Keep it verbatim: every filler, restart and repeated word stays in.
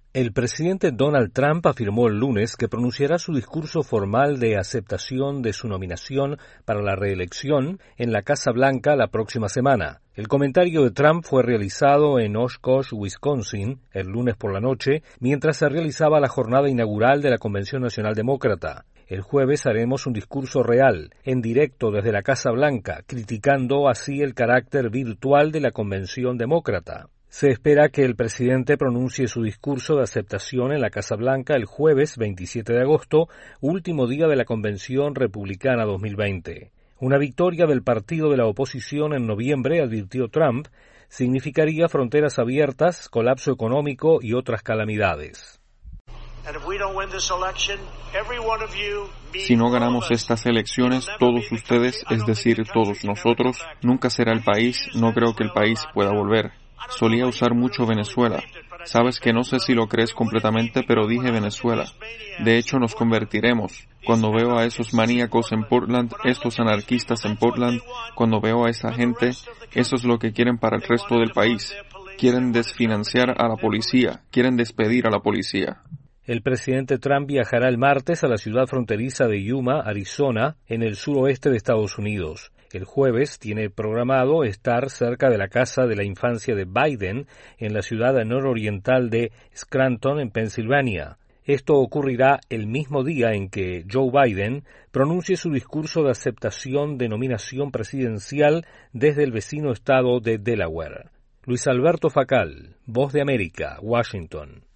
El presidente Donald Trump afirmó el lunes que pronunciará su discurso formal de aceptación de su nominación para la reelección en la Casa Blanca la próxima semana. El comentario de Trump fue realizado en Oshkosh, Wisconsin, el lunes por la noche, mientras se realizaba la jornada inaugural de la Convención Nacional Demócrata. El jueves haremos un discurso real, en directo desde la Casa Blanca, criticando así el carácter virtual de la Convención Demócrata. Se espera que el presidente pronuncie su discurso de aceptación en la Casa Blanca el jueves veintisiete de agosto, último día de la Convención Republicana dos mil veinte. Una victoria del partido de la oposición en noviembre, advirtió Trump, significaría fronteras abiertas, colapso económico y otras calamidades. Si no ganamos estas elecciones, todos ustedes, es decir, todos nosotros, nunca será el país, no creo que el país pueda volver. Solía usar mucho Venezuela. Sabes que no sé si lo crees completamente, pero dije Venezuela. De hecho, nos convertiremos. Cuando veo a esos maníacos en Portland, estos anarquistas en Portland, cuando veo a esa gente, eso es lo que quieren para el resto del país. Quieren desfinanciar a la policía, quieren despedir a la policía. El presidente Trump viajará el martes a la ciudad fronteriza de Yuma, Arizona, en el suroeste de Estados Unidos. El jueves tiene programado estar cerca de la casa de la infancia de Biden en la ciudad nororiental de Scranton, en Pensilvania. Esto ocurrirá el mismo día en que Joe Biden pronuncie su discurso de aceptación de nominación presidencial desde el vecino estado de Delaware. Luis Alberto Facal, Voz de América, Washington.